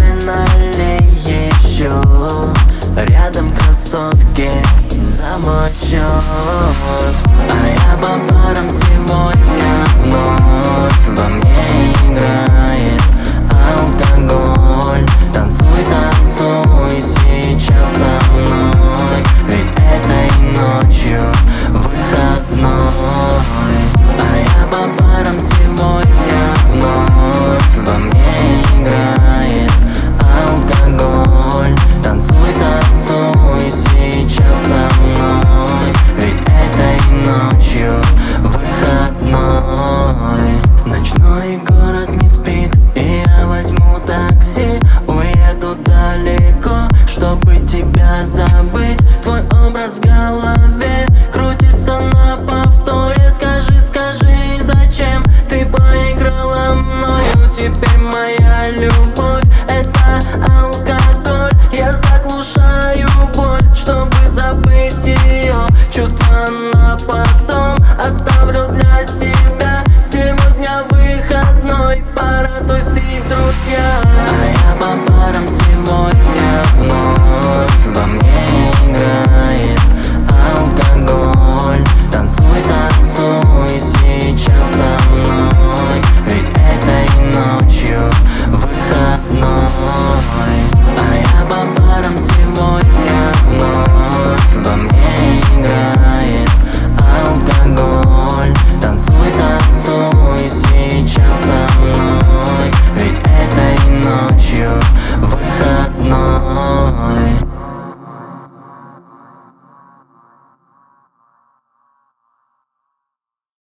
налей еще. Рядом красотки замочет. А я по парам сегодня вновь. Во мне играет алкоголь. Танцуй, танцуй сейчас со мной, ведь этой ночью выходной. А я по парам сегодня вновь. Во мне играет алкоголь. Танцуй, танцуй сейчас со мной, ведь этой ночью выходной. Ночной город не спит, и я возьму такси. Уеду далеко, чтобы тебя забыть. Твой образ в голове